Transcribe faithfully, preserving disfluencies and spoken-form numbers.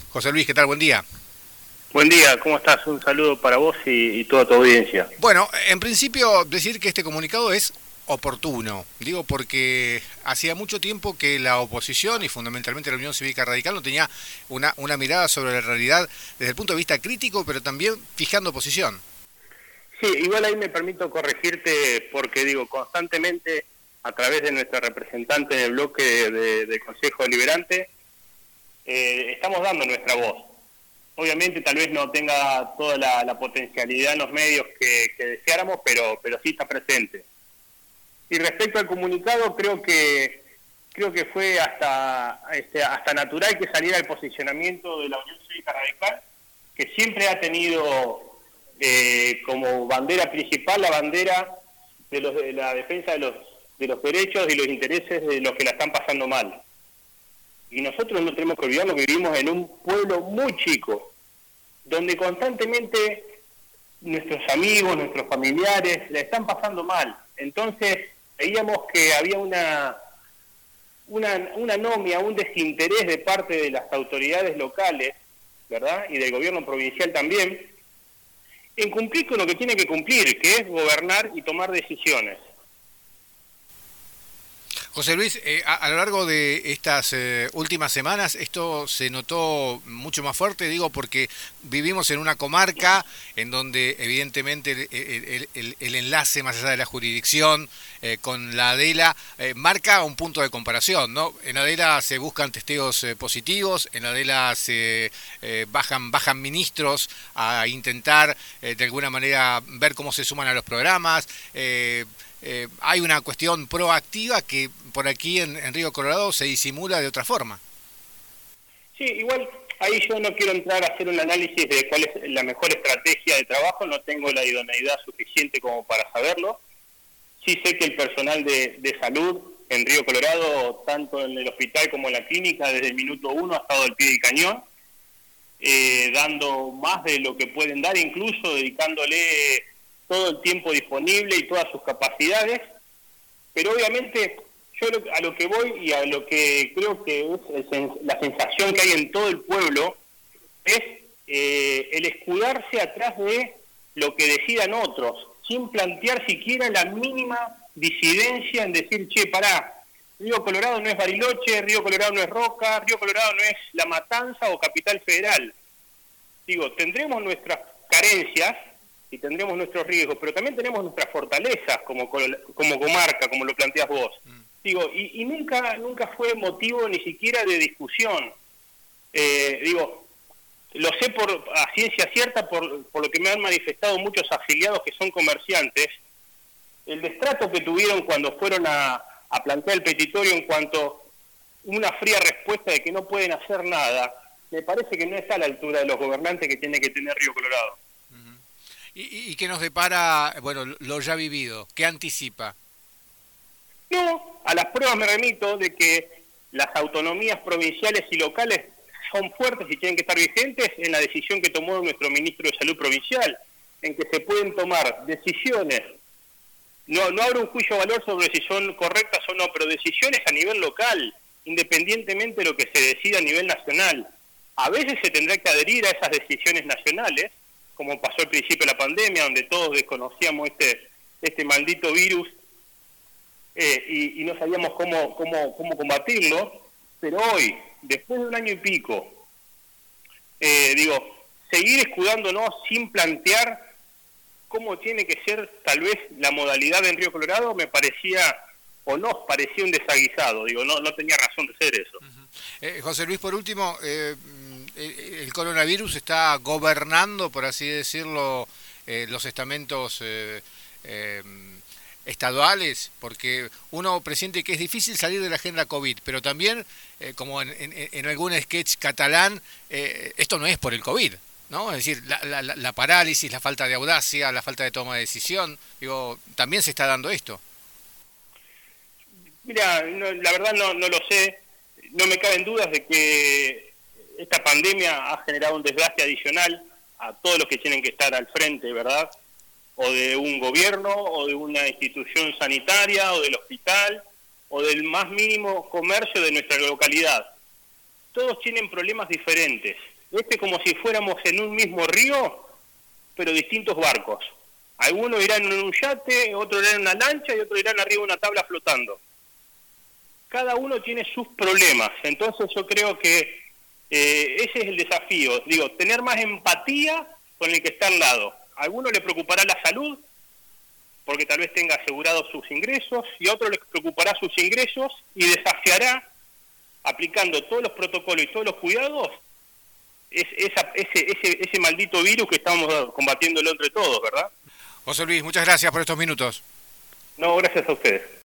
José Luis, ¿qué tal? Buen día. Buen día, ¿cómo estás? Un saludo para vos y, y toda tu audiencia. Bueno, en principio decir que este comunicado es oportuno, digo porque hacía mucho tiempo que la oposición y fundamentalmente la Unión Cívica Radical no tenía una, una mirada sobre la realidad desde el punto de vista crítico, pero también fijando posición. Sí, igual ahí me permito corregirte porque digo, constantemente a través de nuestra representante en el bloque de, del Consejo Deliberante, eh, estamos dando nuestra voz. Obviamente tal vez no tenga toda la, la potencialidad en los medios que, que deseáramos, pero, pero sí está presente. Y respecto al comunicado, creo que creo que fue hasta este, hasta natural que saliera el posicionamiento de la Unión Cívica Radical, que siempre ha tenido eh, como bandera principal la bandera de, los, de la defensa de los de los derechos y los intereses de los que la están pasando mal. Y nosotros no tenemos que olvidarnos que vivimos en un pueblo muy chico, donde constantemente nuestros amigos, nuestros familiares la están pasando mal. Entonces veíamos que había una, una, una anomia, un desinterés de parte de las autoridades locales, ¿verdad? Y del gobierno provincial también, en cumplir con lo que tiene que cumplir, que es gobernar y tomar decisiones. José Luis, eh, a, a lo largo de estas eh, últimas semanas esto se notó mucho más fuerte, digo, porque vivimos en una comarca en donde evidentemente el, el, el, el enlace más allá de la jurisdicción eh, con la Adela eh, marca un punto de comparación, ¿no? En Adela se buscan testigos eh, positivos, en Adela se eh, bajan, bajan ministros a intentar eh, de alguna manera ver cómo se suman a los programas. Eh, Eh, hay una cuestión proactiva que por aquí en, en Río Colorado se disimula de otra forma. Sí, igual ahí yo no quiero entrar a hacer un análisis de cuál es la mejor estrategia de trabajo, no tengo la idoneidad suficiente como para saberlo. Sí sé que el personal de, de salud en Río Colorado, tanto en el hospital como en la clínica, desde el minuto uno ha estado al pie del cañón, eh, dando más de lo que pueden dar, incluso dedicándole todo el tiempo disponible y todas sus capacidades, pero obviamente yo a lo que voy y a lo que creo que es la sensación que hay en todo el pueblo es eh, el escudarse atrás de lo que decidan otros, sin plantear siquiera la mínima disidencia en decir, che, pará, Río Colorado no es Bariloche, Río Colorado no es Roca, Río Colorado no es La Matanza o Capital Federal. Digo, tendremos nuestras carencias y tendremos nuestros riesgos, pero también tenemos nuestras fortalezas como como comarca, como lo planteas vos. Mm. Digo, y, y nunca nunca fue motivo ni siquiera de discusión. Eh, digo, lo sé por a ciencia cierta por, por lo que me han manifestado muchos afiliados que son comerciantes, el destrato que tuvieron cuando fueron a, a plantear el petitorio en cuanto a una fría respuesta de que no pueden hacer nada, me parece que no está a la altura de los gobernantes que tiene que tener Río Colorado. ¿Y, y qué nos depara, bueno, lo ya vivido? ¿Qué anticipa? No, a las pruebas me remito de que las autonomías provinciales y locales son fuertes y tienen que estar vigentes en la decisión que tomó nuestro ministro de Salud provincial, en que se pueden tomar decisiones. No, no abro un juicio de valor sobre si son correctas o no, pero decisiones a nivel local, independientemente de lo que se decida a nivel nacional. A veces se tendrá que adherir a esas decisiones nacionales, como pasó al principio de la pandemia, donde todos desconocíamos este este maldito virus eh, y, y no sabíamos cómo, cómo, cómo combatirlo, pero hoy, después de un año y pico, eh, digo, seguir escudándonos sin plantear cómo tiene que ser tal vez la modalidad en Río Colorado, me parecía, o nos parecía un desaguisado, digo, no, no tenía razón de ser eso. Uh-huh. eh, José Luis, por último, eh, el coronavirus está gobernando, por así decirlo, eh, los estamentos eh, eh, estaduales, porque uno presiente que es difícil salir de la agenda COVID, pero también, eh, como en, en, en algún sketch catalán, eh, esto no es por el COVID, ¿no? Es decir, la, la, la parálisis, la falta de audacia, la falta de toma de decisión, digo, también se está dando esto. Mira, no, la verdad no, no lo sé, no me caben dudas de que esta pandemia ha generado un desgaste adicional a todos los que tienen que estar al frente, ¿verdad? O de un gobierno, o de una institución sanitaria, o del hospital, o del más mínimo comercio de nuestra localidad. Todos tienen problemas diferentes. Este es como si fuéramos en un mismo río, pero distintos barcos. Algunos irán en un yate, otros irán en una lancha y otros irán arriba de una tabla flotando. Cada uno tiene sus problemas, entonces yo creo que eh, ese es el desafío, digo, tener más empatía con el que está al lado. A alguno le preocupará la salud, porque tal vez tenga asegurados sus ingresos, y a otro le preocupará sus ingresos y desafiará, aplicando todos los protocolos y todos los cuidados, es, esa, ese, ese, ese maldito virus que estamos combatiéndolo entre todos, ¿verdad? José Luis, muchas gracias por estos minutos. No, gracias a ustedes.